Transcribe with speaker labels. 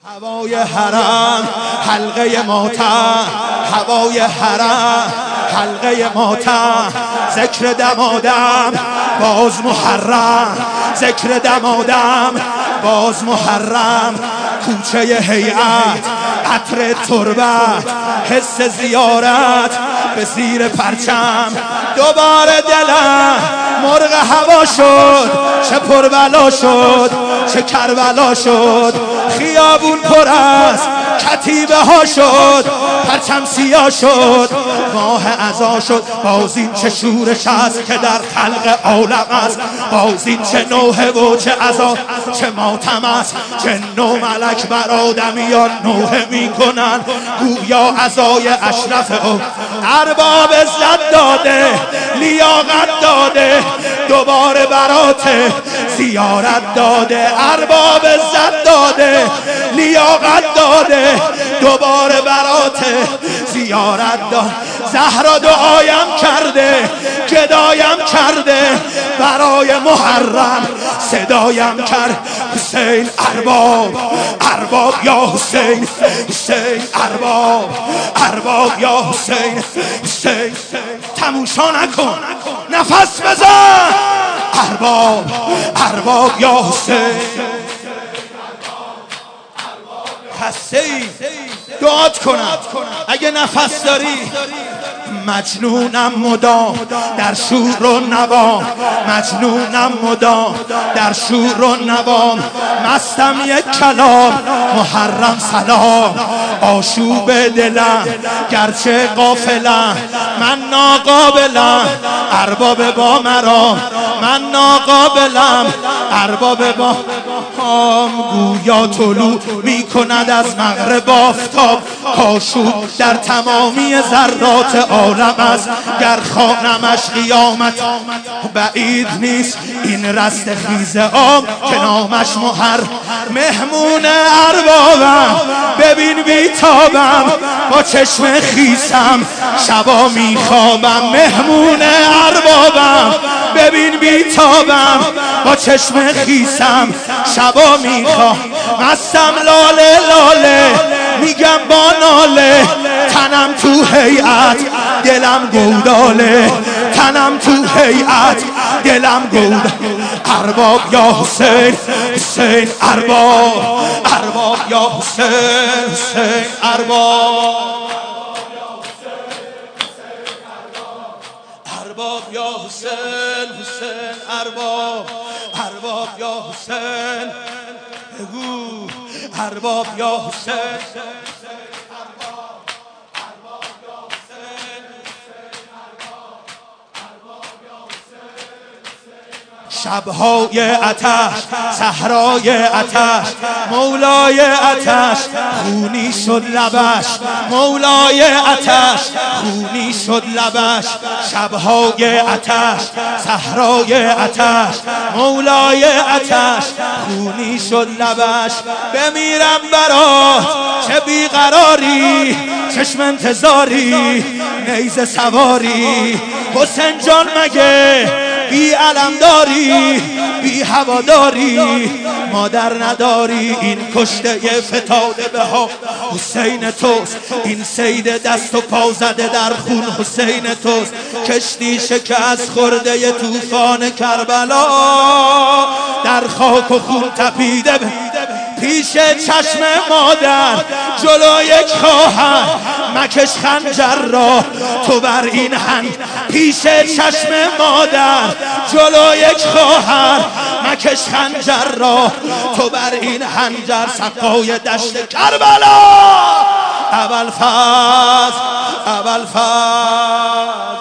Speaker 1: هوای حرم حلقه ماتم، هوای حرم حلقه ماتم، ذکر دمادم باز محرم، ذکر دمادم باز محرم، کوچه هیئت عطر تربت، حس زیارت به زیر پرچم، دوباره دلم مرغ هوا شد، چه پربلا شد چه کربلا شد، خیابون پر است کتیبه ها شد، پرچم سیاه شد ماه عزا شد، باز این چه شورش است که در خلق عالم است، باز این چه نوحه و چه عزا چه ماتم است، جن و ملک بر آدمیان نوحه می کنند گویا عزای اشرف او، ارباب عزت داده لیاقت داده دوباره برات زیارت داده، ارباب عزت داده لیاقت داده دوباره برات زیارت داده، زهرا دعایم کرده گدایم کرده برای محرم صدایم کرد، حسین ارباب ارباب یا حسین، حسین ارباب ارباب یا حسین، حسین تموشا نکن نفس بزن، ارباب ارباب یا حسین، هستی دعات کنم اگه نفس داری، مجنونم مدام در شور و نوام، مجنونم مدام در شور و نوام، مستم یک کلام محرم سلام، آشوب دلم گرچه غافلم من ناقابلم، ارباب با مرام من ناقابلم، ارباب با گویا طلوع می کند از مغرب آفتاب، آشوب در تمامی ذرات عالم است، گر خوانمش قیامت بعید نیست، این رست خیز عام که نامش مهمون اربابم، ببین بیتابم با چشم خیسم شبا میخوابم، مهمون اربابم ببین بیتابم با چشم خیسم شبا میخوام، مستم لاله لاله میگم با ناله، تنم تو هیئت دلم گوداله، تنم تو هیئت دلم گود، ارباب یا حسین، حسین ارباب ارباب یا حسین، حسین ارباب ارباب یا حسین، حسین ارباب ارباب یا حسین، بگو ارباب یا حسین، شبهای آتش صحرای آتش، مولای آتش خونی شد لبش، مولای آتش خونی شد لبش، شبهای آتش صحرای آتش، مولای آتش خونی شد لبش، بمیرم برات چه بیقراری، چشم انتظاری نیزه سواری، حسین جان مگه بی علم داری بی هوا داری، مادر نداری، این کشته فتاده به ها حسین توست، این سید دست و پا زده در خون حسین توست، کشتی شکست خورده طوفان کربلا، در خاک و خون تپیده پیش چشم مادر، جلو یک خواهر مکش خنجر را تو بر این هنج، پیش چشم مادر جلو یک خواهر مکش خنجر را تو بر این هنجر، سقای دشت کربلا ابوالفضل ابوالفضل